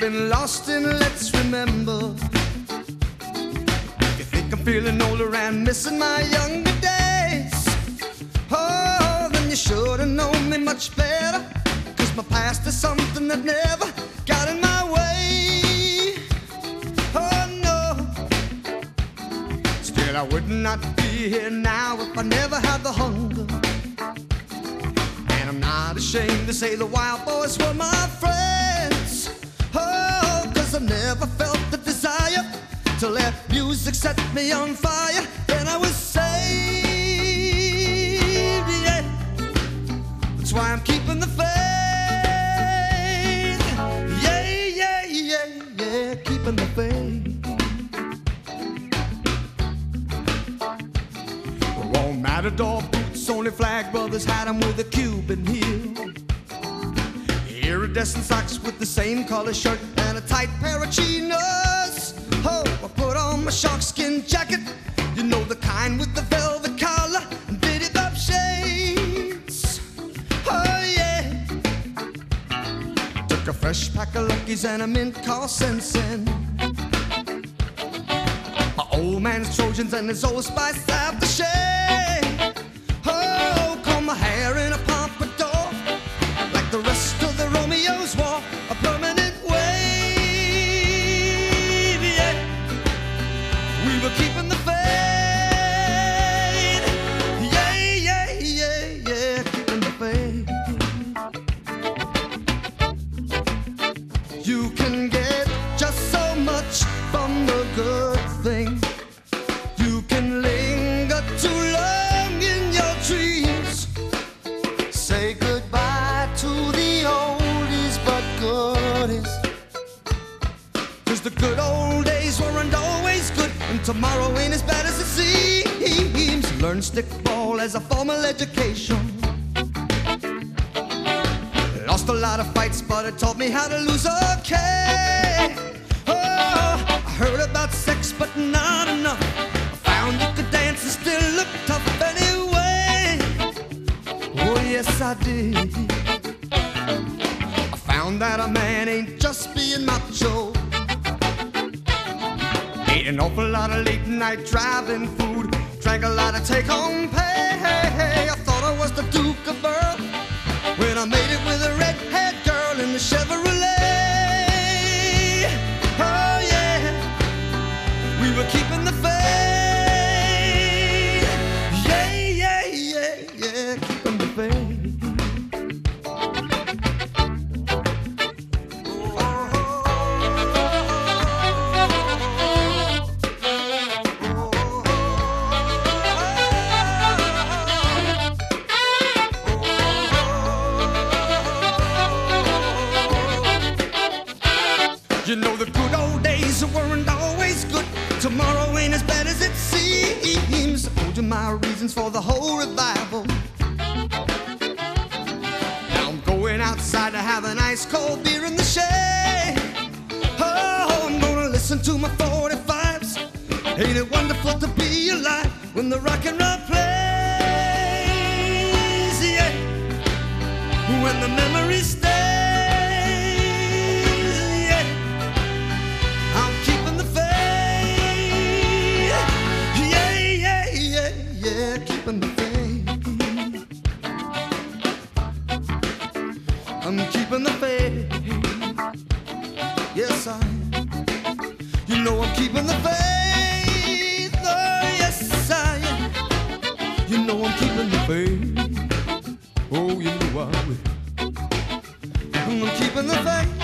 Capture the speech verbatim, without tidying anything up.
been lost in Let's Remember. If you think I'm feeling older and missing my younger days, oh, then you should have known me much better. Cause my past is something that never got in my way. Oh no, still I would not be here now if I never had the hunger. And I'm not ashamed to say the Wild Boys were my friends. Oh, cause I never felt the desire to let music set me on fire. Then I was saved, yeah. That's why I'm keeping the faith. Yeah, yeah, yeah, yeah, keeping the faith. Won't Matador boots, only Flag Brothers had them with a Cuban heel. Iridescent socks with the same color shirt and a tight pair of chinos. Oh, I put on my sharkskin jacket, you know, the kind with the velvet collar and bitty bop shades. Oh yeah, took a fresh pack of Luckies and a mint called Sensen. My old man's Trojans and his old Spice aftershave. Oh, comb my hair in a pompadour like the rest of the Romeos wore a permanent wave. Yeah, we were keeping the faith. Yeah, yeah, yeah, yeah, keeping the faith. You can get just so much from the good thing. You can linger too long in your dreams. Say goodbye to the oldies but goodies. Cause the good old days weren't always good, and tomorrow ain't as bad as it seems. Learn stickball as a formal education. Lost a lot of fights, but it taught me how to lose okay. Oh, I heard about sex, but not enough. I found you could dance and still look tough anyway. Oh, yes, I did. I found that a man ain't just being macho. Ate an awful lot of late night driving food, drank a lot of take-home pay. I thought I was the Duke of Earl when I made it with a red-haired girl in the Chevrolet. Oh yeah, we were keeping the faith. Yeah, yeah, yeah, yeah, keeping the faith. You know, the good old days weren't always good. Tomorrow ain't as bad as it seems. I told you my reasons for the whole revival. Now I'm going outside to have an ice cold beer in the shade. Oh, I'm gonna listen to my forty-fives. Ain't it wonderful to be alive when the rock and roll plays? Yeah, when the memories stay. Keeping the faith. I'm keeping the faith. Yes, I am. You know I'm keeping the faith. Oh, yes, I am. You know I'm keeping the faith. Oh, you know I will. I'm keeping the faith.